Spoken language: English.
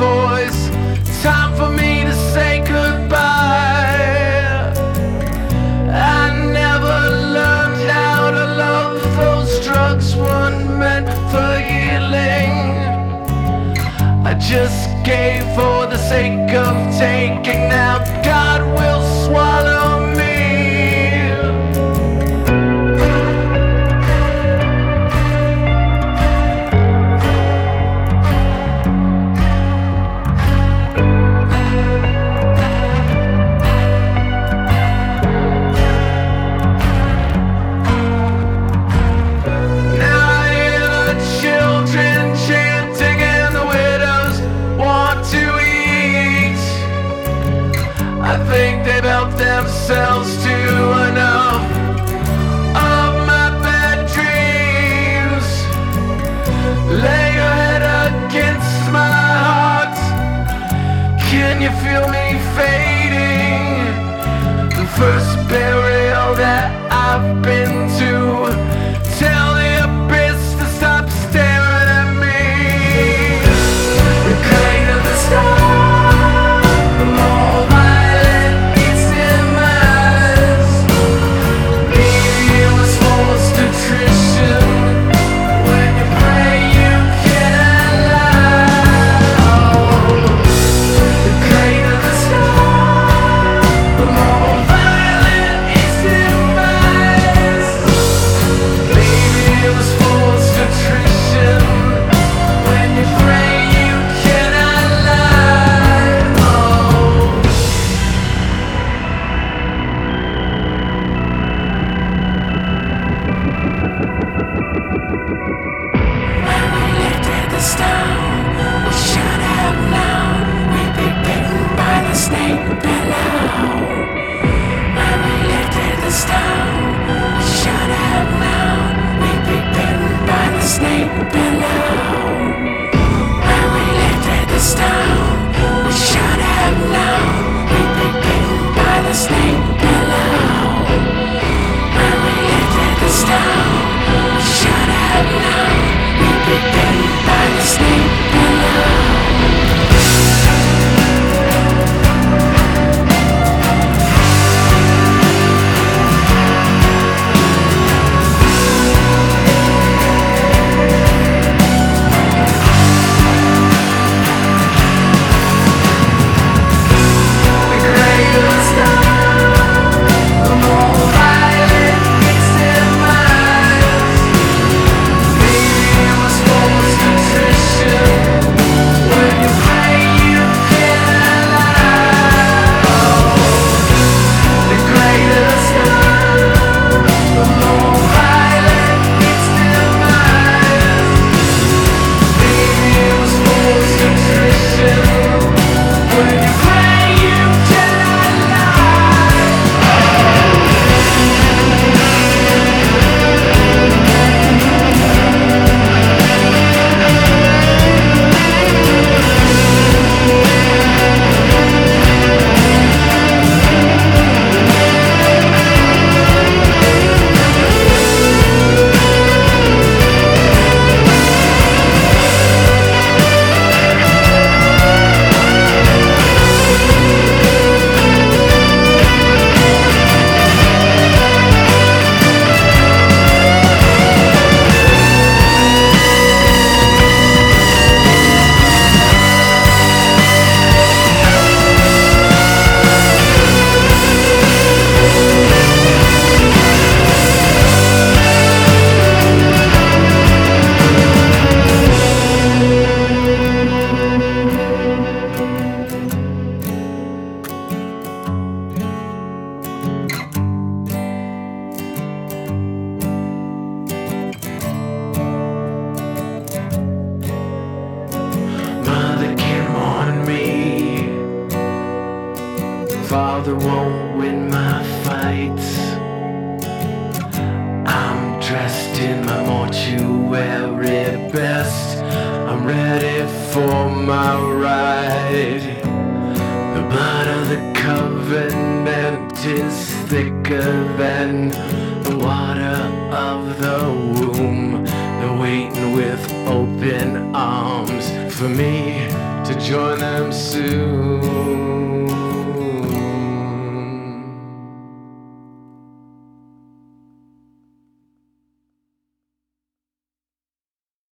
voice. Time for me to say goodbye. I never learned how to love. Those drugs weren't meant for healing. I just gave for the sake of taking. Now God will swallow me. I think they've helped themselves to enough of my bad dreams. Lay your head against my heart. Can you feel me fading? The first burial that I've been to. Tell the abyss to stop staring at me. The kind of the stars, the more violent its demise. Maybe it was forced attrition. When you pray you cannot lie. The greater the star, the more violent its demise. Maybe it was forced attrition. When you pray you cannot lie. When we lifted the stone, we should have known we'd be bitten by the snake below. When we lifted the stone, we should have known we'd be bitten by the snake below. When we lifted the stone, we should have known we'd be bitten by the snake below. When we lifted the stone, we should have known we'd be bitten by the snake below. The greater the star, the more violent its demise. Maybe it was forced attrition. When you pray you cannot lie. The greater the star, the more violent its demise. Maybe it was forced attrition. When you pray you cannot lie. Mother came on me. Father won't win my fights. I'm dressed in my mortuary best. I'm ready for my ride. The blood of the covenant is thicker than the water of the womb. They're waiting with open arms for me to join them soon.